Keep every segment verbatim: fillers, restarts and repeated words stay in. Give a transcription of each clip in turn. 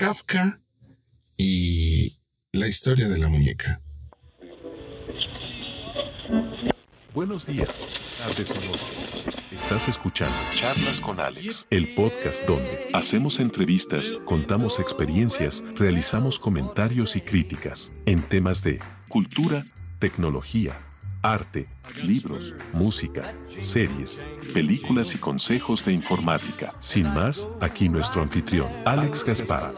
Kafka y la historia de la muñeca. Buenos días, tardes o noches. Estás escuchando Charlas con Alex, el podcast donde hacemos entrevistas, contamos experiencias, realizamos comentarios y críticas en temas de cultura, tecnología, arte, libros, música, series, películas y consejos de informática. Sin más, aquí nuestro anfitrión, Alex Gaspar.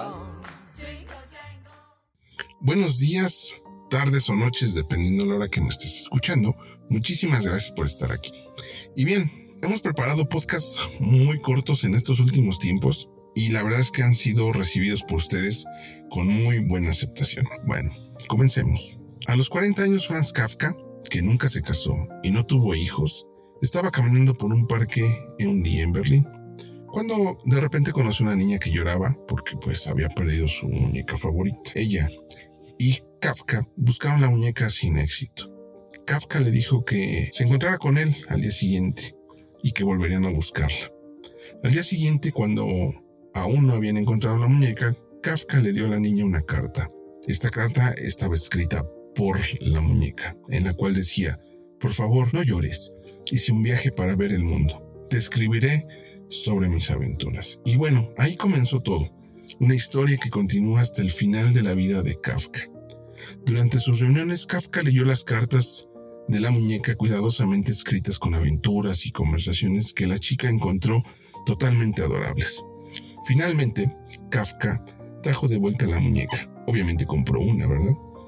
Buenos días, tardes o noches, dependiendo de la hora que me estés escuchando. Muchísimas gracias por estar aquí. Y bien, hemos preparado podcasts muy cortos en estos últimos tiempos y la verdad es que han sido recibidos por ustedes con muy buena aceptación. Bueno, comencemos. A los cuarenta años, Franz Kafka, que nunca se casó y no tuvo hijos, estaba caminando por un parque en un día en Berlín, cuando de repente conoció a una niña que lloraba porque pues había perdido su muñeca favorita. Ella y Kafka buscaron la muñeca sin éxito. Kafka le dijo que se encontrara con él al día siguiente y que volverían a buscarla. Al día siguiente, cuando aún no habían encontrado la muñeca, Kafka le dio a la niña una carta. Esta carta estaba escrita por la muñeca, en la cual decía: por favor, no llores, hice un viaje para ver el mundo. Te escribiré sobre mis aventuras. Y bueno, ahí comenzó todo. Una historia que continúa hasta el final de la vida de Kafka. Durante sus reuniones, Kafka leyó las cartas de la muñeca cuidadosamente escritas con aventuras y conversaciones que la chica encontró totalmente adorables. Finalmente, Kafka trajo de vuelta la muñeca. Obviamente compró una, ¿verdad?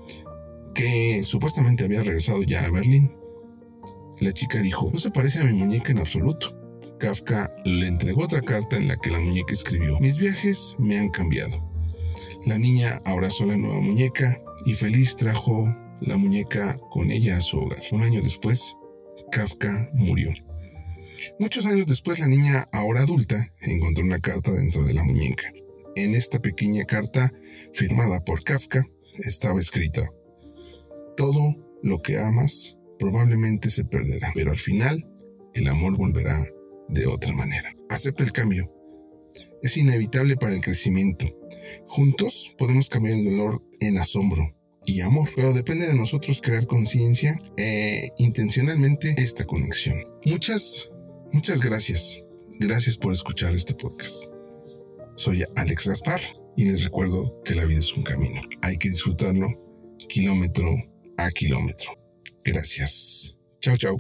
Que supuestamente había regresado ya a Berlín. La chica dijo: no se parece a mi muñeca en absoluto. Kafka le entregó otra carta en la que la muñeca escribió: mis viajes me han cambiado. La niña abrazó la nueva muñeca y feliz trajo la muñeca con ella a su hogar. Un año después, Kafka murió. Muchos años después, la niña, ahora adulta, encontró una carta dentro de la muñeca. En esta pequeña carta, firmada por Kafka, estaba escrita: todo lo que amas probablemente se perderá, pero al final el amor volverá de otra manera. Acepta el cambio. Es inevitable para el crecimiento. Juntos podemos cambiar el dolor en asombro y amor, pero depende de nosotros crear conciencia e intencionalmente esta conexión. Muchas, muchas gracias. Gracias por escuchar este podcast. Soy Alex Gaspar y les recuerdo que la vida es un camino. Hay que disfrutarlo kilómetro a kilómetro. Gracias. Chao, chao.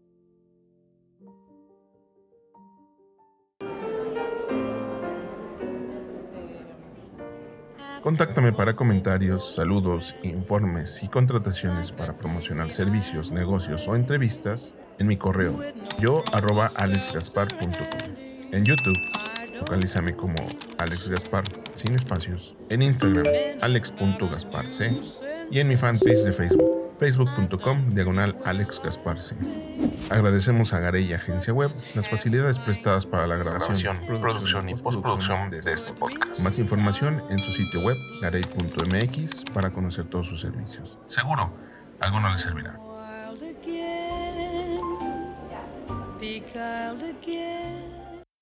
Contáctame para comentarios, saludos, informes y contrataciones para promocionar servicios, negocios o entrevistas en mi correo yo arroba alexgaspar punto com. En YouTube, localízame como Alex Gaspar sin espacios. En Instagram, alex punto gasparc. Y en mi fanpage de Facebook, facebook punto com diagonal alexgasparc. Agradecemos a Garey Agencia Web las facilidades prestadas para la grabación, grabación producción y postproducción de este podcast. Más información en su sitio web, garey punto m x, para conocer todos sus servicios. Seguro, alguno les servirá. Be child again.